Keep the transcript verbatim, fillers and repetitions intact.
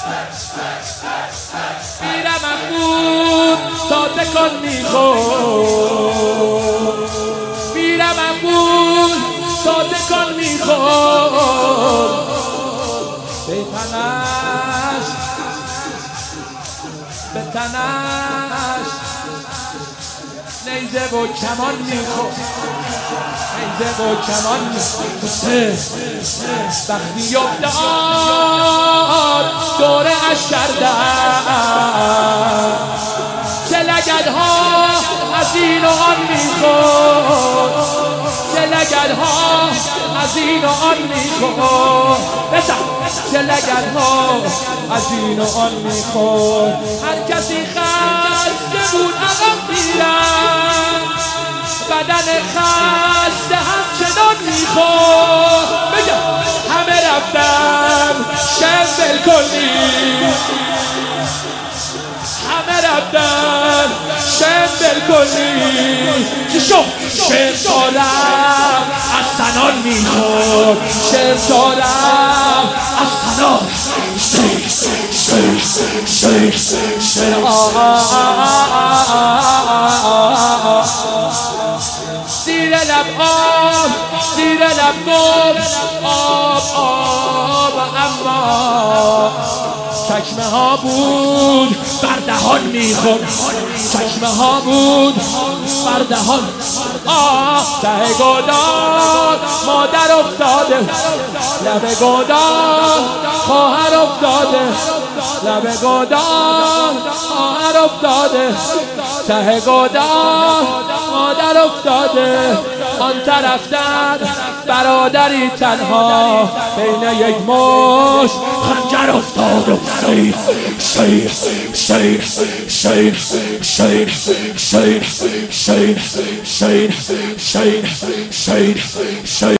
میرم انبود تا تکان میخور، میرم انبود تا تکان میخور، به تنش به تنش نیزه و کمان میخور، نیزه و کمان میخور. وقتی افتاد دوره اش کردن، چه لگدها از این و آن میخور، چه لگدها از این و آن میخور، بسا چه لگدها از این و آن میخور. هر کسی خسته بود عقب میرن، بدن خسته همچنان میخور. بگم همه رفتم شمبل کنی، همه رفتم شمبل کنی. چی شد؟ شم دارم از سنان میخور، شم دارم از سنان. شیخ شیخ شیخ شیخ زیر لب آب، زیر لب گفت آب آب، اما چکمه ها بود بر دهان میخور، چکمه ها بود بر دهان. آه ته گودان مادر افتاده، لب گودان خواهر افتاده، لب گودان خواهر افتاده، ته گودان مادر افتاده. آن طرف در برادری تنها بین یک مش خنجر افتاده. شیخ شیخ شیخ شیخ شیخ شیخ شیخ شیخ شیخ شیخ شیخ شیخ